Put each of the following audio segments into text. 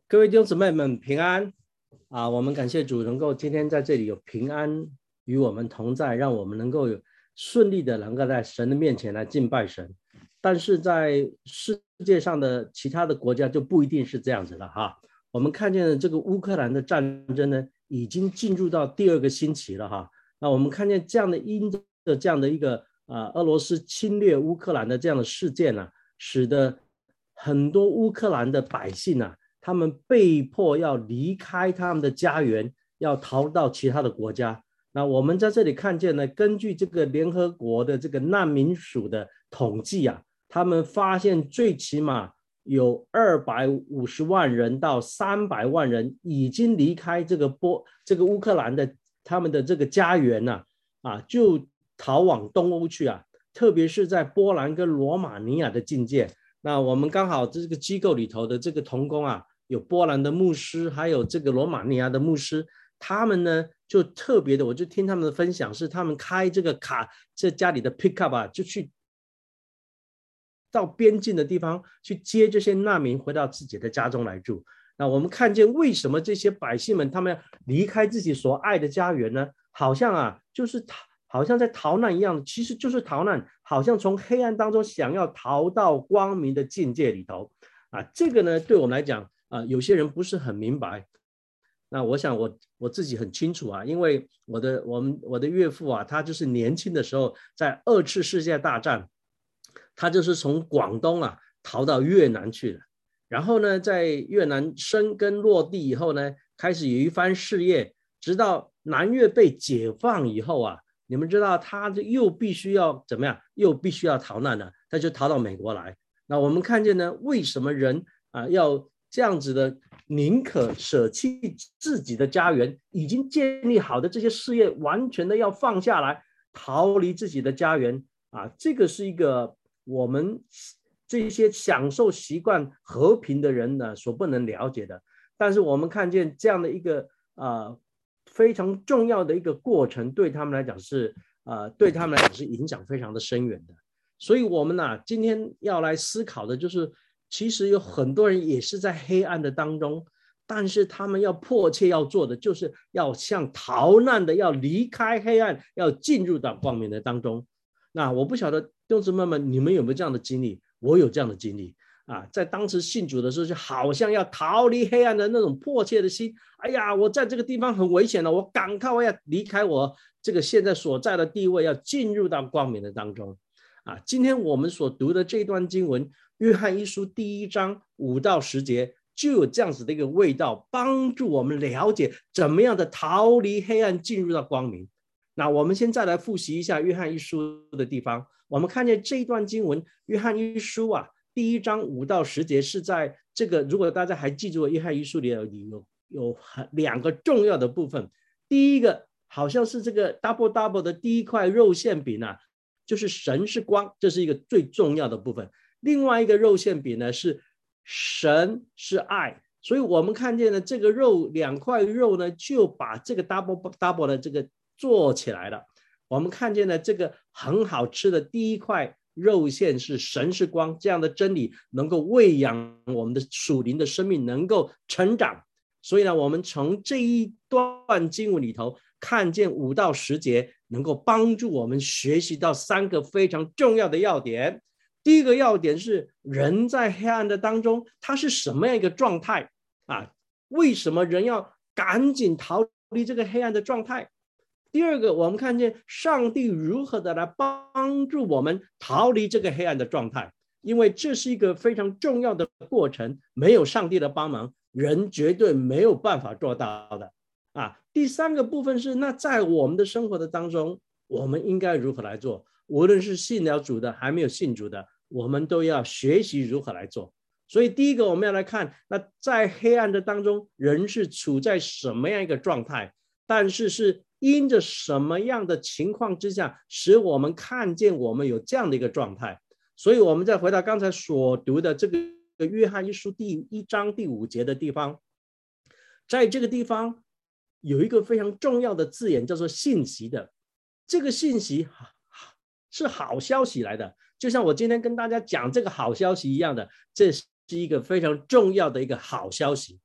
各位弟兄姊妹们平安啊！我们感谢主能够今天在这里有平安与我们同在，让我们能够有顺利的能够在神的面前来敬拜神。但是在世界上的其他的国家就不一定是这样子了哈。我们看见的这个乌克兰的战争呢，已经进入到第2个星期了哈。那我们看见这样的一个俄罗斯侵略乌克兰的这样的事件呢，使得很多乌克兰的百姓啊，他们被迫要离开他们的家园，要逃到其他的国家。那我们在这里看见呢，根据这个联合国的这个难民署的统计啊，他们发现最起码有250万人到300万人已经离开这个乌克兰的他们的这个家园就逃往东欧去啊，特别是在波兰跟罗马尼亚的境界。那我们刚好这个机构里头的这个同工啊，有波兰的牧师，还有这个罗马尼亚的牧师，他们呢就特别的，我就听他们的分享，是他们开这个这家里的 pickup 啊，就去到边境的地方去接这些难民回到自己的家中来住。那我们看见为什么这些百姓们他们要离开自己所爱的家园呢？好像在逃难一样，其实就是逃难，好像从黑暗当中想要逃到光明的境界里头这个呢对我们来讲有些人不是很明白。那我想我自己很清楚因为我的岳父他就是年轻的时候在2次世界大战，他就是从广东逃到越南去了，然后呢在越南生根落地以后呢，开始有一番事业，直到南越被解放以后你们知道他又必须要怎么样，又必须要逃难了，他就逃到美国来。那我们看见呢，为什么人要这样子的，宁可舍弃自己的家园，已经建立好的这些事业，完全的要放下来，逃离自己的家园这个是一个我们这些享受习惯和平的人呢所不能了解的。但是我们看见这样的一个非常重要的一个过程，对他们来讲是影响非常的深远的。所以我们今天要来思考的就是，其实有很多人也是在黑暗的当中，但是他们要迫切要做的就是要像逃难的，要离开黑暗，要进入到光明的当中。那我不晓得弟兄姊妹们你们有没有这样的经历？我有这样的经历在当时信主的时候，就好像要逃离黑暗的那种迫切的心。哎呀，我在这个地方很危险了，我赶快要离开我这个现在所在的地位，要进入到光明的当中今天我们所读的这段经文，约翰一书第1章5到10节，就有这样子的一个味道，帮助我们了解怎么样的逃离黑暗，进入到光明。那我们现在来复习一下约翰一书的地方。我们看见这一段经文，约翰一书第1章5到10节是在这个，如果大家还记住约翰一书里有2个重要的部分。第一个好像是这个 double 的第一块肉馅饼就是神是光，这是一个最重要的部分。另外一个肉馅饼呢是神是爱，所以我们看见了这个2块肉呢，就把这个 double 的这个做起来了。我们看见了这个很好吃的第一块肉馅是神是光，这样的真理能够喂养我们的属灵的生命，能够成长。所以呢，我们从这一段经文里头看见5到10节，能够帮助我们学习到3个非常重要的要点。第一个要点是人在黑暗的当中，他是什么样一个状态为什么人要赶紧逃离这个黑暗的状态？第二个，我们看见上帝如何的来帮助我们逃离这个黑暗的状态，因为这是一个非常重要的过程，没有上帝的帮忙，人绝对没有办法做到的第3个部分是，那在我们的生活的当中，我们应该如何来做？无论是信了主的还没有信主的，我们都要学习如何来做。所以第一个我们要来看，那在黑暗的当中，人是处在什么样一个状态，但是因着什么样的情况之下，使我们看见我们有这样的一个状态。所以我们再回到刚才所读的这个约翰一书第1章第5节的地方，在这个地方有一个非常重要的字眼，叫做信息的。这个信息是好消息来的，就像我今天跟大家讲这个好消息一样的，这是一个非常重要的一个好消息。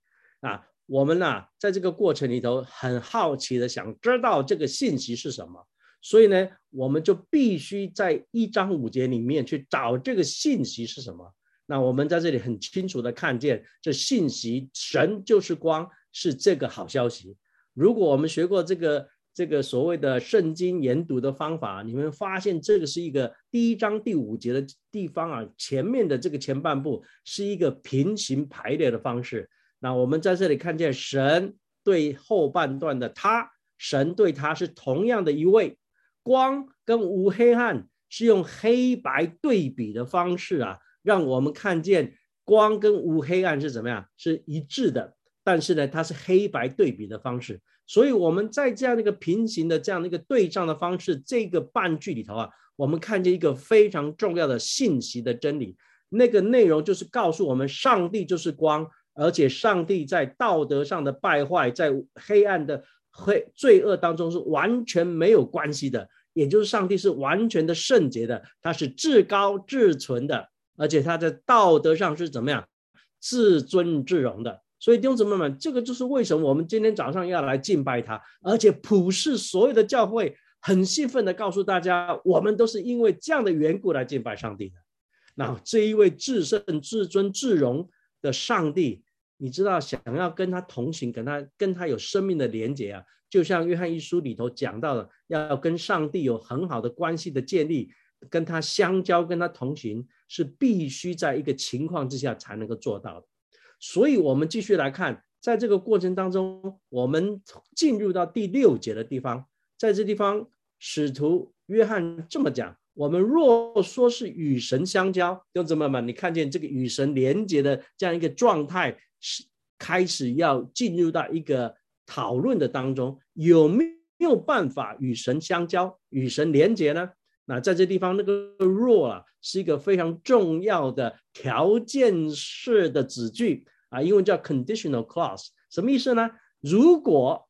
我们在这个过程里头很好奇的想知道这个信息是什么，所以呢，我们就必须在1章5节里面去找这个信息是什么。那我们在这里很清楚的看见这信息，神就是光，是这个好消息。如果我们学过这个所谓的圣经研读的方法，你们发现这个是一个1章第5节的地方前面的这个前半部是一个平行排列的方式。那我们在这里看见神对后半段的他，神对他是同样的一位，光跟无黑暗是用黑白对比的方式让我们看见光跟无黑暗是怎么样，是一致的，但是呢它是黑白对比的方式。所以我们在这样的一个平行的这样的一个对仗的方式，这个半句里头我们看见一个非常重要的信息的真理，那个内容就是告诉我们上帝就是光，而且上帝在道德上的败坏，在黑暗的罪恶当中是完全没有关系的，也就是上帝是完全的圣洁的，他是至高至纯的，而且他在道德上是怎么样，至尊至荣的。所以弟兄姊妹们，这个就是为什么我们今天早上要来敬拜他，而且普世所有的教会很兴奋的告诉大家，我们都是因为这样的缘故来敬拜上帝的。那这一位至圣至尊至荣的上帝，你知道想要跟他同行，跟他有生命的连结就像约翰一书里头讲到的，要跟上帝有很好的关系的建立，跟他相交，跟他同行，是必须在一个情况之下才能够做到的。所以我们继续来看，在这个过程当中，我们进入到第6节的地方，在这地方使徒约翰这么讲，我们若说是与神相交，弟兄姊妹们，你看见这个与神连结的这样一个状态，开始要进入到一个讨论的当中，有没有办法与神相交，与神连结呢？那在这地方那个若是一个非常重要的条件式的子句英文叫 conditional clause， 什么意思呢？如果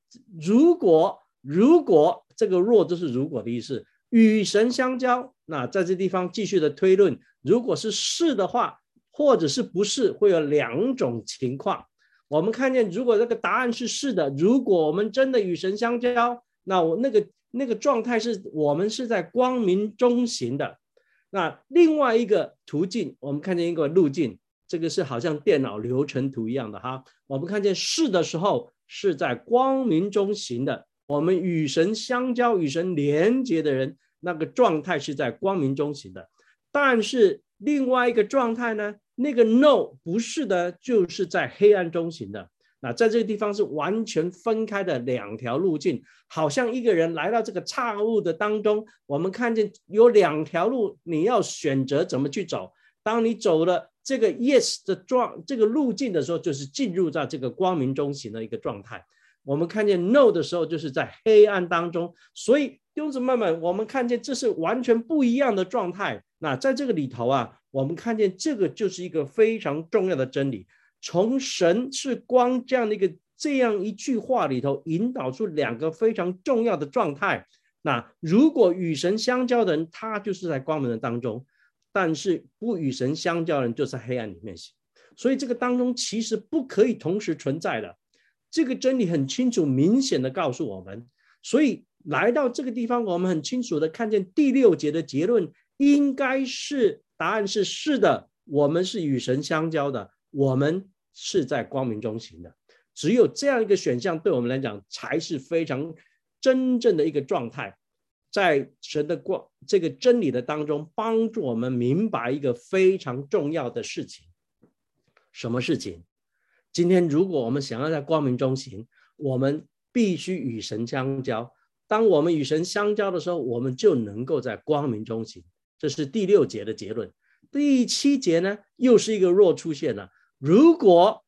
这个若就是如果的意思，与神相交，那在这地方继续的推论，如果是是的话，或者是不是，会有2种情况。我们看见如果这个答案是是的，如果我们真的与神相交，那那个状态是我们是在光明中行的。那另外一个途径，我们看见一个路径，这个是好像电脑流程图一样的我们看见是的时候是在光明中行的，我们与神相交，与神连结的人，那个状态是在光明中行的。但是另外一个状态呢，那个 no 不是的，就是在黑暗中行的。那在这个地方是完全分开的2条路径，好像一个人来到这个岔路的当中，我们看见有2条路，你要选择怎么去走。当你走了这个 yes 的这个路径的时候，就是进入到这个光明中行的一个状态。我们看见 no 的时候，就是在黑暗当中。所以弟兄姊妹们，我们看见这是完全不一样的状态。那在这个里头我们看见这个就是一个非常重要的真理，从神是光这样一句话里头引导出2个非常重要的状态。那如果与神相交的人，他就是在光明的当中，但是不与神相交的人就在黑暗里面行。所以这个当中其实不可以同时存在的，这个真理很清楚明显的告诉我们。所以来到这个地方，我们很清楚的看见第6节的结论应该是答案是是的，我们是与神相交的，我们是在光明中行的。只有这样一个选项对我们来讲才是非常真正的一个状态，在神的这个真理的当中帮助我们明白一个非常重要的事情。什么事情？今天如果我们想要在光明中行，我们必须与神相交。当我们与神相交的时候，我们就能够在光明中行。这是第6节的结论。第7节呢，又是一个若出现了。如果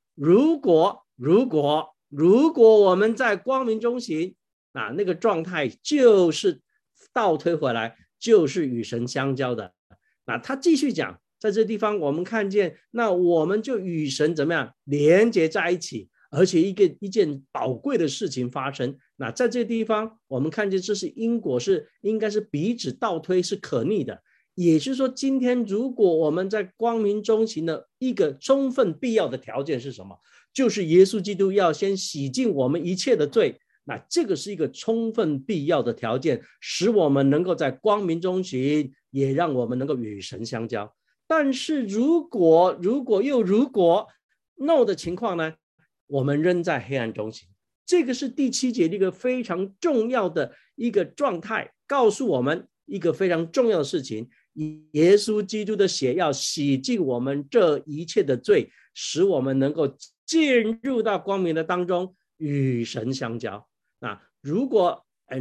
我们在光明中行，那个状态就是倒推回来，就是与神相交的。那他继续讲，在这地方我们看见，那我们就与神怎么样连接在一起，而且一件宝贵的事情发生。那在这地方我们看见这是因果，是应该是彼此倒推，是可逆的。也就是说，今天如果我们在光明中行的一个充分必要的条件是什么？ 就是耶稣基督要先洗净我们一切的罪。那这个是一个充分必要的条件，使我们能够在光明中行，也让我们能够与神相交。但是如果 no 的情况呢，我们仍在黑暗中行。这个是第7节的一个非常重要的一个状态，告诉我们一个非常重要的事情，耶稣基督的血要洗净我们这一切的罪，使我们能够进入到光明的当中，与神相交。那如果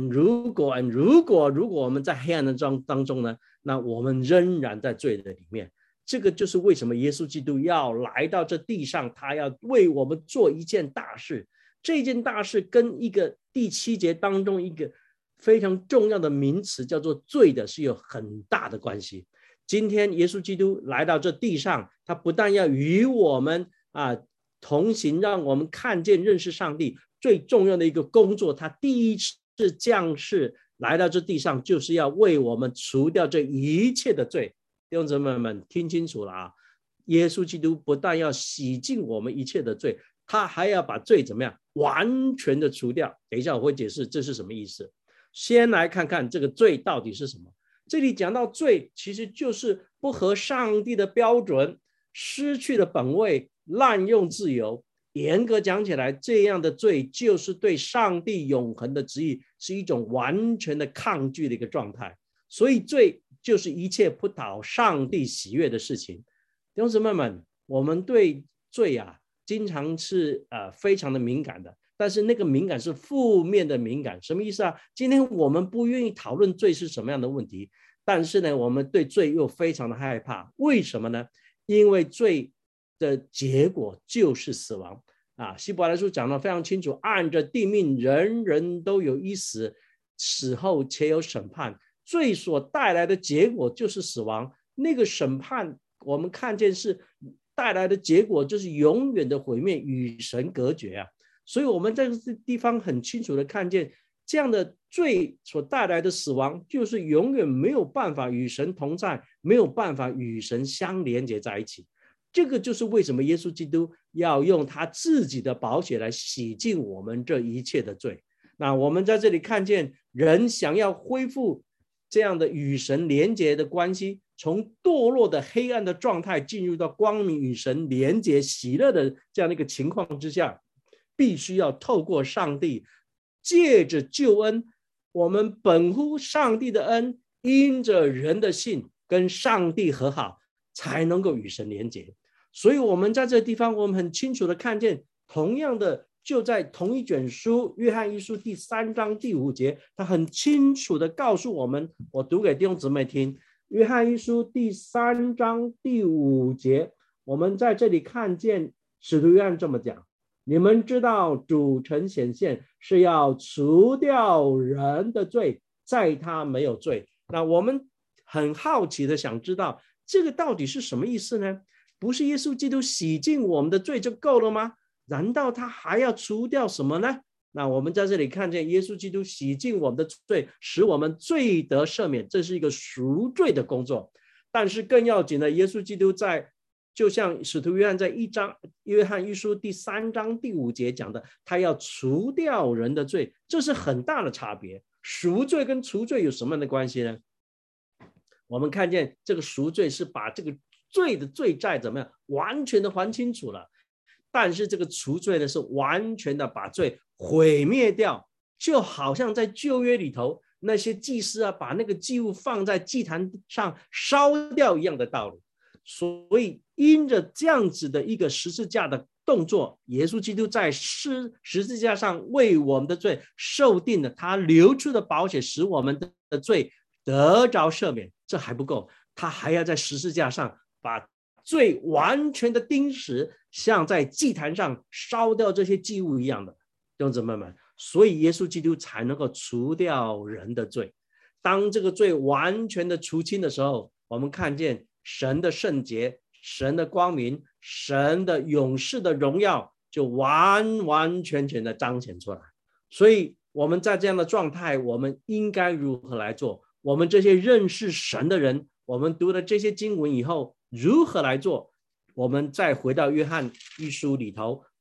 我们在黑暗的当中呢，那我们仍然在罪的里面。这个就是为什么耶稣基督要来到这地上，他要为我们做一件大事。这件大事跟一个第7节当中一个非常重要的名词叫做罪的是有很大的关系。今天耶稣基督来到这地上，他不但要与我们同行，让我们看见认识上帝，最重要的一个工作，他第一次降世来到这地上，就是要为我们除掉这一切的罪。弟兄姊妹们听清楚了啊！耶稣基督不但要洗净我们一切的罪，他还要把罪怎么样完全的除掉。等一下我会解释这是什么意思。先来看看这个罪到底是什么。这里讲到罪，其实就是不合上帝的标准，失去了本位，滥用自由。严格讲起来，这样的罪就是对上帝永恒的旨意是一种完全的抗拒的一个状态。所以罪就是一切不讨上帝喜悦的事情。弟兄姊妹们，我们对罪经常是非常的敏感的，但是那个敏感是负面的敏感。什么意思啊？今天我们不愿意讨论罪是什么样的问题，但是呢，我们对罪又非常的害怕。为什么呢？因为罪的结果就是死亡希伯来书讲得非常清楚，按着定命，人人都有一死，死后且有审判。罪所带来的结果就是死亡，那个审判我们看见是带来的结果就是永远的毁灭，与神隔绝所以我们在这个地方很清楚的看见，这样的罪所带来的死亡就是永远没有办法与神同在，没有办法与神相连接在一起。这个就是为什么耶稣基督要用他自己的宝血来洗净我们这一切的罪。那我们在这里看见，人想要恢复这样的与神连结的关系，从堕落的黑暗的状态进入到光明与神连结喜乐的这样的一个情况之下，必须要透过上帝，借着救恩，我们本乎上帝的恩，因着人的信跟上帝和好，才能够与神连结。所以我们在这个地方，我们很清楚的看见，同样的就在同一卷书约翰一书第3章第5节，他很清楚的告诉我们，我读给弟兄姊妹听。约翰一书第3章第5节，我们在这里看见使徒约翰这么讲：你们知道主曾显现是要除掉人的罪，在他没有罪。那我们很好奇的想知道，这个到底是什么意思呢？不是耶稣基督洗净我们的罪就够了吗？难道他还要除掉什么呢？那我们在这里看见耶稣基督洗净我们的罪，使我们罪得赦免，这是一个赎罪的工作。但是更要紧的，耶稣基督就像使徒约翰在约翰一书第3章第5节讲的，他要除掉人的罪，这是很大的差别。赎罪跟除罪有什么样的关系呢？我们看见这个赎罪是把这个罪的罪债怎么样完全的还清楚了，但是这个除罪呢，是完全的把罪毁灭掉，就好像在旧约里头那些祭司把那个祭物放在祭坛上烧掉一样的道理。所以因着这样子的一个十字架的动作，耶稣基督在十字架上为我们的罪受定了，他流出的宝血使我们的罪得着赦免。这还不够，他还要在十字架上把罪完全的钉死，像在祭坛上烧掉这些祭物一样的。弟兄姊妹们，所以耶稣基督才能够除掉人的罪。当这个罪完全的除清的时候，我们看见神的圣洁，神的光明，神的永世的荣耀就完完全全的彰显出来。所以我们在这样的状态，我们应该如何来做？我们这些认识神的人，我们读了这些经文以后如何来做？我们再回到约翰一书里头，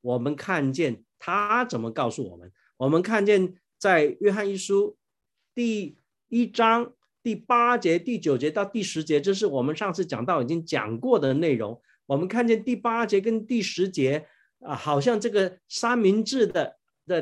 我们看见他怎么告诉我们。我们看见在约翰一书第1章第8节、第9节到第10节，这是我们上次讲到已经讲过的内容。我们看见第8节跟第10节好像这个三明治的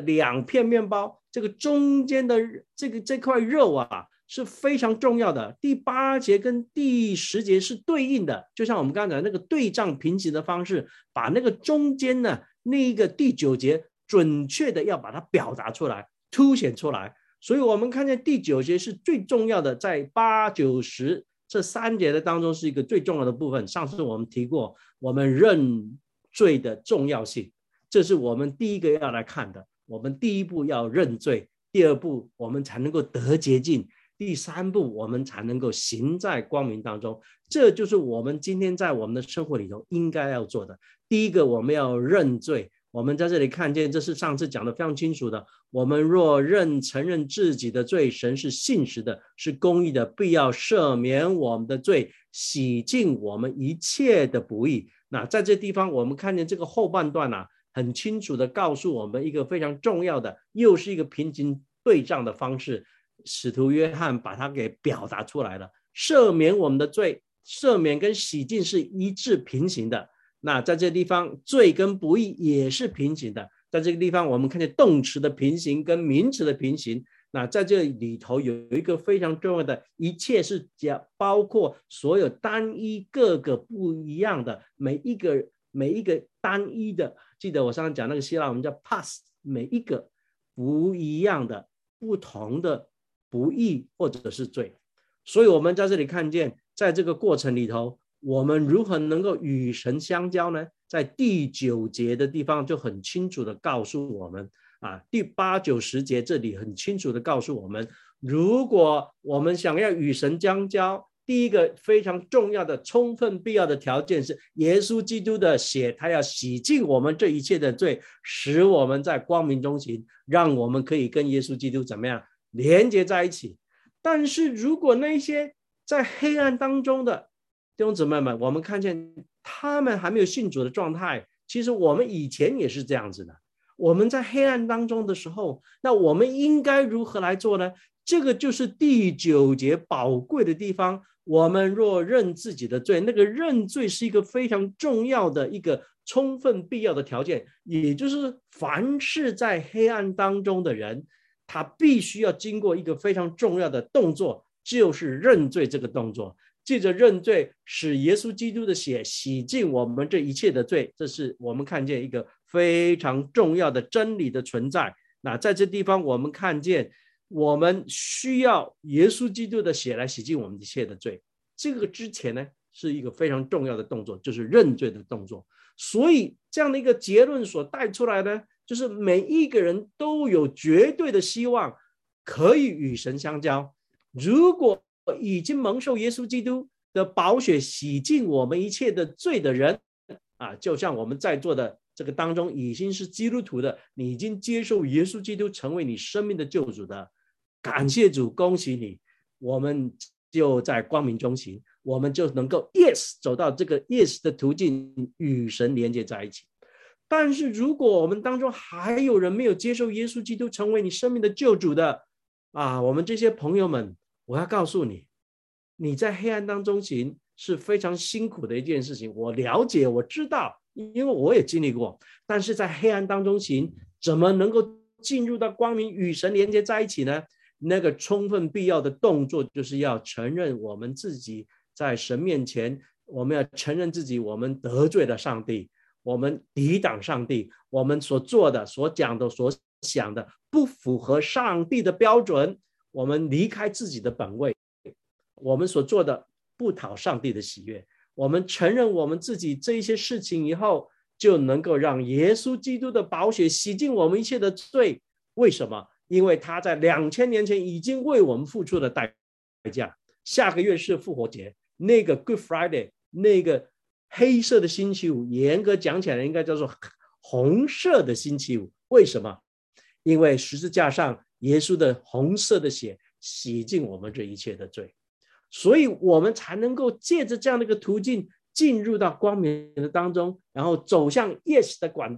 2片面包，这个中间的这块肉是非常重要的。第8节跟第10节是对应的，就像我们刚才那个对仗平行的方式，把那个中间呢那个第9节准确的要把它表达出来，凸显出来。所以我们看见第9节是最重要的，在8、9、10这3节的当中是一个最重要的部分。上次我们提过我们认罪的重要性，这是我们第一个要来看的。我们第一步要认罪，第2步我们才能够得洁净，第3步我们才能够行在光明当中。这就是我们今天在我们的生活里头应该要做的。第一个，我们要认罪。我们在这里看见，这是上次讲的非常清楚的，我们若承认自己的罪，神是信实的，是公义的，必要赦免我们的罪，洗净我们一切的不义。那在这地方我们看见这个后半段很清楚的告诉我们一个非常重要的，又是一个平行对仗的方式，使徒约翰把它给表达出来了。赦免我们的罪，赦免跟洗净是一致平行的。那在这个地方罪跟不义也是平行的，在这个地方我们看见动词的平行跟名词的平行。那在这里头有一个非常重要的，一切是包括所有单一各个不一样的每一个单一的，记得我上次讲那个希腊我们叫 pas， 每一个不一样的不同的不义或者是罪。所以我们在这里看见，在这个过程里头我们如何能够与神相交呢？在第9节的地方就很清楚的告诉我们第8、9、10节这里很清楚的告诉我们，如果我们想要与神相交，第一个非常重要的充分必要的条件是耶稣基督的血，他要洗净我们这一切的罪，使我们在光明中行，让我们可以跟耶稣基督怎么样连接在一起。但是如果那些在黑暗当中的弟兄姊妹们，我们看见他们还没有信主的状态，其实我们以前也是这样子的。我们在黑暗当中的时候，那我们应该如何来做呢？这个就是第9节宝贵的地方。我们若认自己的罪，那个认罪是一个非常重要的一个充分必要的条件，也就是凡是在黑暗当中的人，他必须要经过一个非常重要的动作，就是认罪这个动作。借着认罪，使耶稣基督的血洗净我们这一切的罪，这是我们看见一个非常重要的真理的存在。那在这地方我们看见，我们需要耶稣基督的血来洗净我们一切的罪。这个之前呢，是一个非常重要的动作，就是认罪的动作。所以这样的一个结论所带出来的，就是每一个人都有绝对的希望可以与神相交。如果已经蒙受耶稣基督的宝血洗净我们一切的罪的人就像我们在座的这个当中已经是基督徒的，你已经接受耶稣基督成为你生命的救主的，感谢主，恭喜你，我们就在光明中行，我们就能够 yes 走到这个 yes 的途径，与神连接在一起。但是如果我们当中还有人没有接受耶稣基督成为你生命的救主的我们这些朋友们，我要告诉你，你在黑暗当中行是非常辛苦的一件事情。我了解，我知道，因为我也经历过。但是在黑暗当中行，怎么能够进入到光明，与神连接在一起呢？那个充分必要的动作，就是要承认我们自己在神面前，我们要承认自己我们得罪了上帝，我们抵挡上帝，我们所做的、所讲的、所想的不符合上帝的标准，我们离开自己的本位，我们所做的不讨上帝的喜悦。我们承认我们自己这一些事情以后，就能够让耶稣基督的宝血洗净我们一切的罪。为什么？因为他在2000年前已经为我们付出了代价。下个月是复活节，那个 Good Friday， 那个黑色的星期五，严格讲起来应该叫做红色的星期五。为什么？因为十字架上耶稣的红色的血洗净我们这一切的罪，所以我们才能够借着这样的一个途径进入到光明的当中，然后走向 yes 的管道，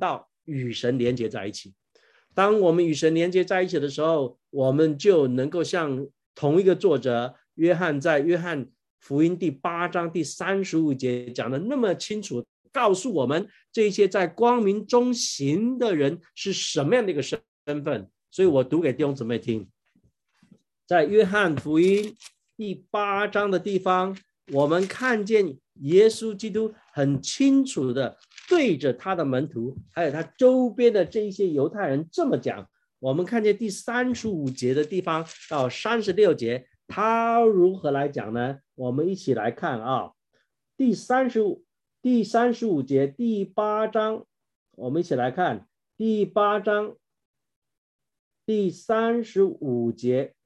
与神连接在一起。当我们与神连接在一起的时候，我们就能够像同一个作者约翰在约翰福音第8章第35节讲的那么清楚，告诉我们这些在光明中行的人是什么样的一个身份。所以我读给弟兄姊妹听，在约翰福音第8章的地方，我们看见耶稣基督很清楚的对着他的门徒还有他周边的这一些犹太人这么讲。我们看见第35节的地方到36节，他如何来讲呢？我们一起来看啊，第35节第8章，我们一起来看第8章第35节。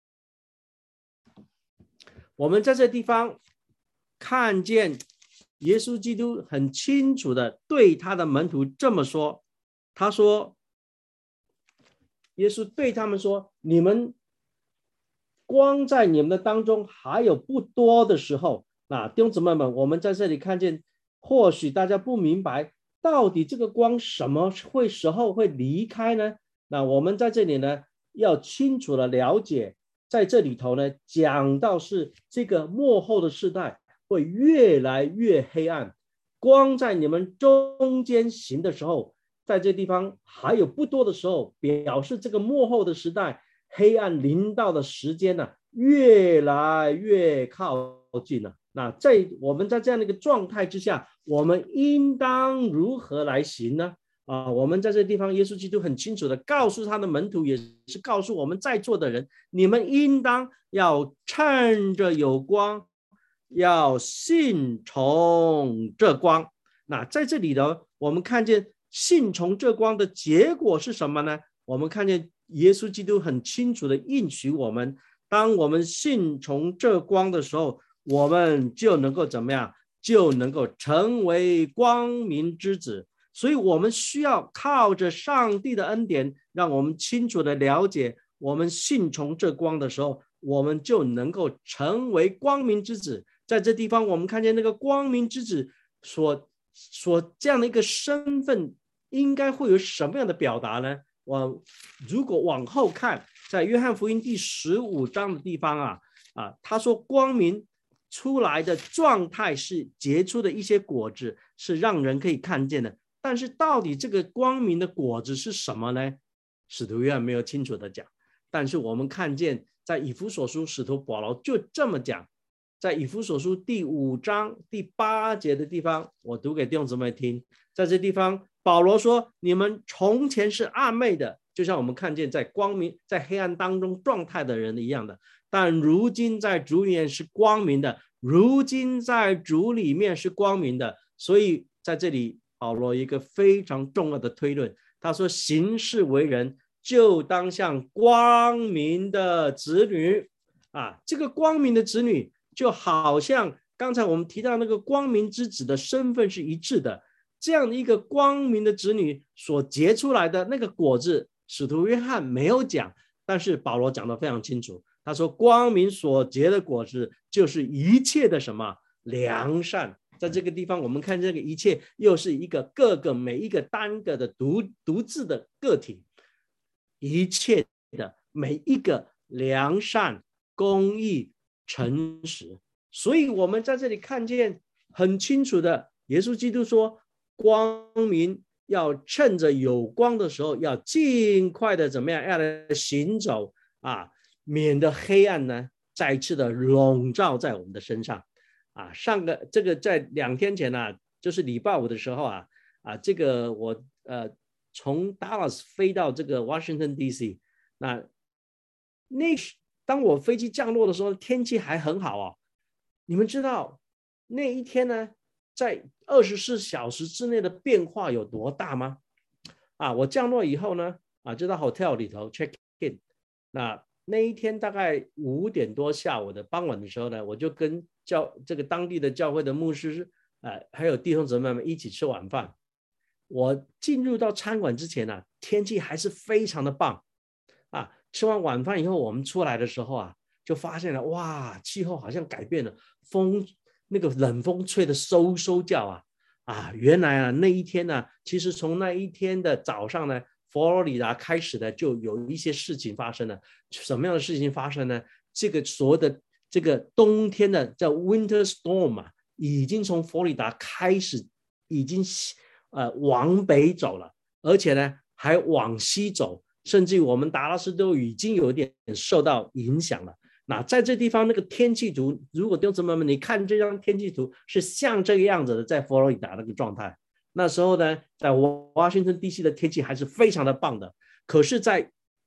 我们在这地方看见耶稣基督很清楚的对他的门徒这么说，他说，耶稣对他们说，你们光在你们的当中还有不多的时候。那弟兄姊妹们，我们在这里看见，或许大家不明白到底这个光什么时候会离开呢？那我们在这里呢要清楚的了解，在这里头呢讲到是这个末后的世代会越来越黑暗，光在你们中间行的时候，在这地方还有不多的时候，表示这个末后的时代黑暗临到的时间呢越来越靠近了。那我们在这样的一个状态之下，我们应当如何来行呢？我们在这个地方，耶稣基督很清楚的告诉他的门徒，也是告诉我们在座的人，你们应当要趁着有光，要信从这光。那在这里呢，我们看见信从这光的结果是什么呢？我们看见耶稣基督很清楚的应许我们，当我们信从这光的时候，我们就能够怎么样？就能够成为光明之子。所以我们需要靠着上帝的恩典，让我们清楚的了解，我们信从这光的时候，我们就能够成为光明之子。在这地方我们看见那个光明之子所这样的一个身份应该会有什么样的表达呢？如果往后看，在约翰福音第15章的地方他说光明出来的状态是结出的一些果子，是让人可以看见的。但是到底这个光明的果子是什么呢？使徒约翰没有清楚的讲。但是我们看见在以弗所书，使徒保罗就这么讲，在以弗所书第5章第8节的地方，我读给弟兄姊妹听。在这地方保罗说，你们从前是暗昧的，就像我们看见在光明在黑暗当中状态的人一样的，但如今在主里面是光明的，如今在主里面是光明的。所以在这里保罗一个非常重要的推论，他说行事为人就当像光明的子女这个光明的子女就好像刚才我们提到那个光明之子的身份是一致的。这样的一个光明的子女所结出来的那个果子，使徒约翰没有讲，但是保罗讲得非常清楚。他说光明所结的果子就是一切的什么良善。在这个地方我们看这个一切又是一个每一个单个的独自的个体，一切的每一个良善、公义、诚实。所以我们在这里看见很清楚的，耶稣基督说光明要趁着有光的时候要尽快的怎么样，要来行走免得黑暗呢再次的笼罩在我们的身上。这个在2天前就是礼拜5的时候这个我从 Dallas 飞到这个 Washington DC， 当我飞机降落的时候，天气还很好你们知道那一天呢，在24小时之内的变化有多大吗？我降落以后呢就到 hotel 里头 check in。那一天大概5点多下午的傍晚的时候呢，我就跟这个当地的教会的牧师还有弟兄姊妹们一起吃晚饭。我进入到餐馆之前天气还是非常的棒吃完晚饭以后，我们出来的时候就发现了哇，气候好像改变了，那个冷风吹得嗖嗖叫原来那一天呢，其实从那一天的早上呢，佛罗里达开始呢就有一些事情发生了。什么样的事情发生呢？这个所谓的这个冬天的叫 Winter Storm 已经从佛罗里达开始，已经往北走了，而且呢还往西走，甚至于我们达拉斯都已经有点受到影响了。那在这地方那个天气图，如果弟兄姊妹们你看这张天气图是像这个样子的，在佛罗里达那个状态，那时候呢在华盛顿 DC 的天气还是非常的棒的。可是在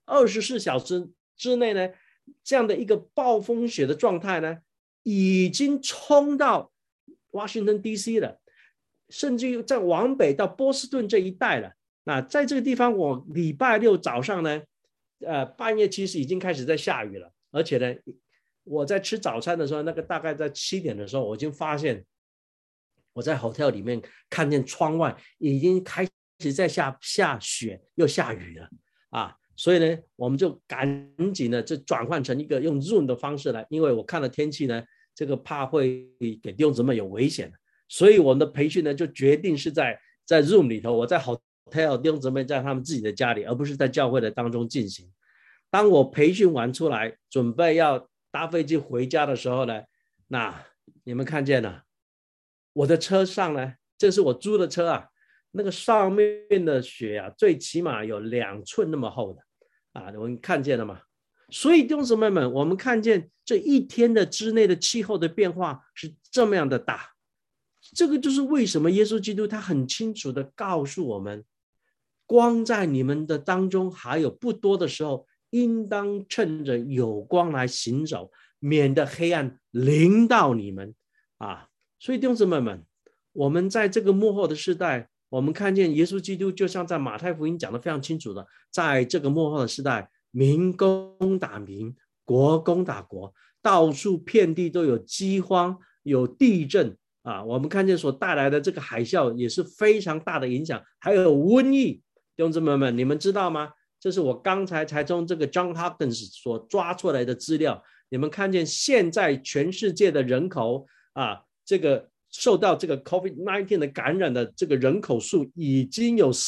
24小时之内呢，这样的一个暴风雪的状态呢已经冲到华盛顿 DC 了，甚至于在往北到波士顿这一带了。那在这个地方我礼拜六早上呢半夜其实已经开始在下雨了，而且呢我在吃早餐的时候，那个大概在7点的时候，我已经发现我在 hotel 里面看见窗外已经开始在下雪又下雨了所以呢我们就赶紧呢就转换成一个用 Zoom 的方式来，因为我看了天气呢这个怕会给弟兄姊妹有危险，所以我们的培训呢就决定是在 Zoom 里头，我在 hotel 弟兄姊妹在他们自己的家里，而不是在教会的当中进行。当我培训完出来准备要搭飞机回家的时候呢，那你们看见了我的车上呢，这是我租的车那个上面的雪最起码有2寸那么厚的我们看见了吗？所以弟兄姊妹们，我们看见这一天的之内的气候的变化是这么样的大。这个就是为什么耶稣基督他很清楚的告诉我们，光在你们的当中还有不多的时候，应当趁着有光来行走，免得黑暗临到你们所以弟兄姊妹们，我们在这个末后的世代，我们看见耶稣基督就像在马太福音讲得非常清楚的，在这个末后的世代，民攻打民，国攻打国，到处遍地都有饥荒，有地震我们看见所带来的这个海啸也是非常大的影响，还有瘟疫。弟兄姊妹们，你们知道吗？这是我刚才从这个 John Hopkins 所抓出来的资料。你们看见现在全世界的人口这个受到这个 COVID-19 的感染的这个人口数已经有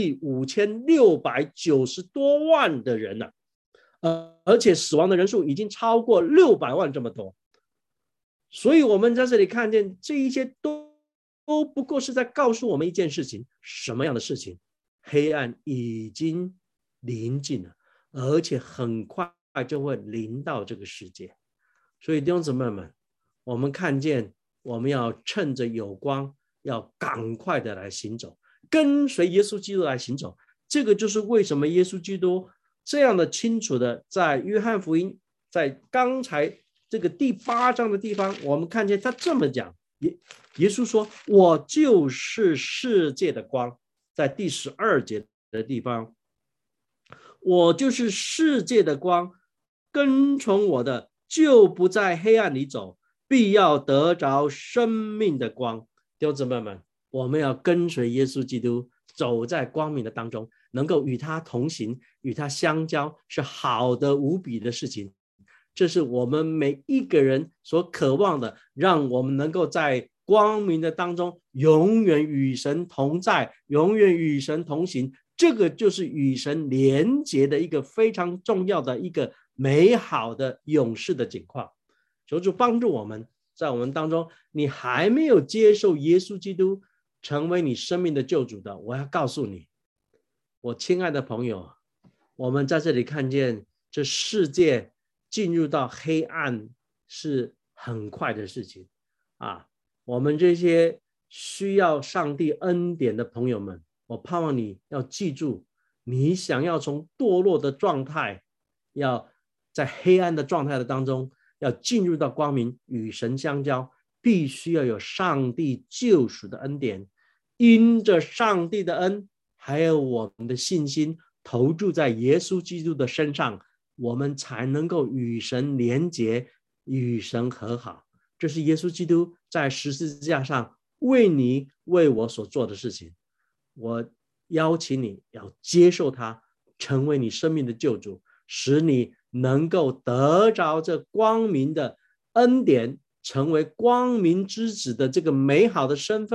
45690多万的人了，而且死亡的人数已经超过600万这么多。所以我们在这里看见这一些都不过是在告诉我们一件事情，什么样的事情？黑暗已经临近了，而且很快就会临到这个世界。所以弟兄姊妹们，我们看见我们要趁着有光，要赶快的来行走，跟随耶稣基督来行走。这个就是为什么耶稣基督这样的清楚的在约翰福音在刚才这个第8章的地方，我们看见他这么讲，耶稣说我就是世界的光。在第12节的地方，我就是世界的光，跟从我的就不在黑暗里走，必要得着生命的光。弟兄姊妹们，我们要跟随耶稣基督走在光明的当中，能够与他同行，与他相交，是好的无比的事情。这是我们每一个人所渴望的，让我们能够在光明的当中永远与神同在，永远与神同行。这个就是与神连结的一个非常重要的一个美好的永世的景况。求主帮助我们，在我们当中，你还没有接受耶稣基督成为你生命的救主的，我要告诉你，我亲爱的朋友，我们在这里看见这世界进入到黑暗是很快的事情我们这些需要上帝恩典的朋友们，我盼望你要记住，你想要从堕落的状态，要在黑暗的状态的当中，要进入到光明，与神相交，必须要有上帝救赎的恩典，因着上帝的恩，还有我们的信心投注在耶稣基督的身上，我们才能够与神连结，与神和好。这是耶稣基督在十字架上为你为我所做的事情。我邀请你要接受他，成为你生命的救主，使你能够得着这光明的恩典，成为光明之子的这个美好的身份，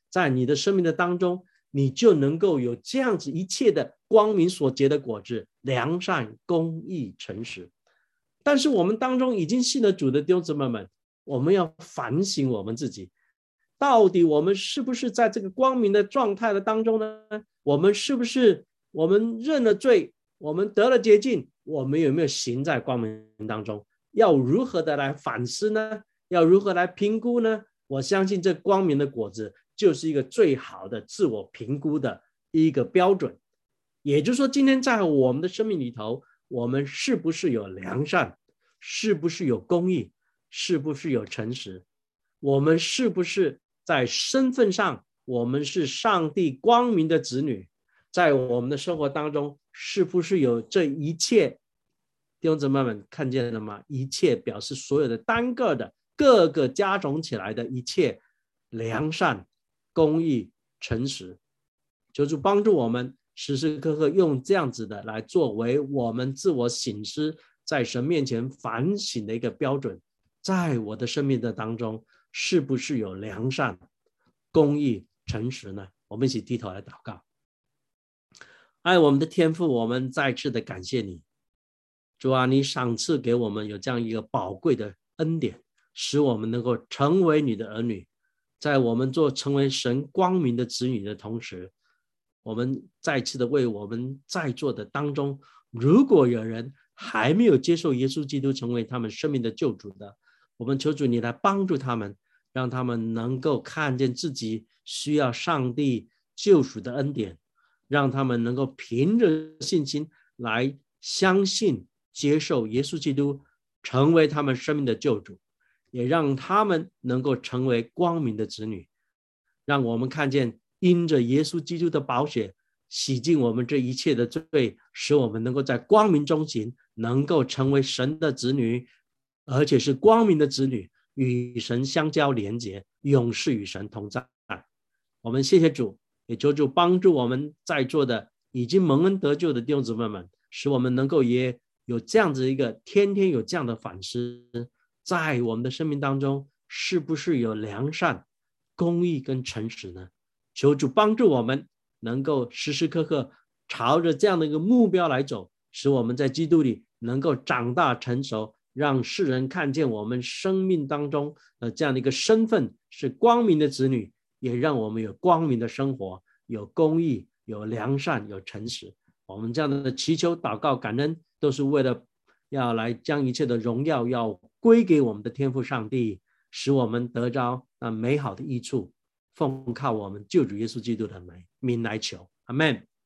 在你的生命的当中，你就能够有这样子一切的光明所结的果子，良善、公义、诚实。但是我们当中已经信了主的弟兄姊妹们，我们要反省我们自己，到底我们是不是在这个光明的状态的当中呢？我们是不是我们认了罪，我们得了洁净，我们有没有行在光明当中？要如何的来反思呢？要如何来评估呢？我相信这光明的果子就是一个最好的自我评估的一个标准。也就是说，今天在我们的生命里头，我们是不是有良善？是不是有公义？是不是有诚实？我们是不是在身份上，我们是上帝光明的子女？在我们的生活当中，是不是有这一切？弟兄姊妹们看见了吗？一切表示所有的单个的各个加总起来的一切良善、公义、诚实。求主帮助我们时时刻刻用这样子的来作为我们自我省思，在神面前反省的一个标准。在我的生命的当中，是不是有良善、公义、诚实呢？我们一起低头来祷告。爱我们的天父，我们再次的感谢你，主啊，你赏赐给我们有这样一个宝贵的恩典，使我们能够成为你的儿女。在我们成为神光明的子女的同时，我们再次的为我们在座的当中，如果有人还没有接受耶稣基督成为他们生命的救主的，我们求主你来帮助他们，让他们能够看见自己需要上帝救赎的恩典，让他们能够凭着信心来相信接受耶稣基督成为他们生命的救主，也让他们能够成为光明的子女。让我们看见因着耶稣基督的宝血洗净我们这一切的罪，使我们能够在光明中行，能够成为神的子女，而且是光明的子女，与神相交连结，永世与神同在。我们谢谢主，也求主帮助我们在座的已经蒙恩得救的弟兄姊妹们，使我们能够也有这样子一个天天有这样的反思，在我们的生命当中是不是有良善、公义跟诚实呢？求主帮助我们能够时时刻刻朝着这样的一个目标来走，使我们在基督里能够长大成熟，让世人看见我们生命当中这样的一个身份是光明的子女，也让我们有光明的生活，有公义，有良善，有诚实。我们这样的祈求祷告感恩，都是为了要来将一切的荣耀要归给我们的天父上帝，使我们得着那美好的益处，奉靠我们救主耶稣基督的名来求，阿们。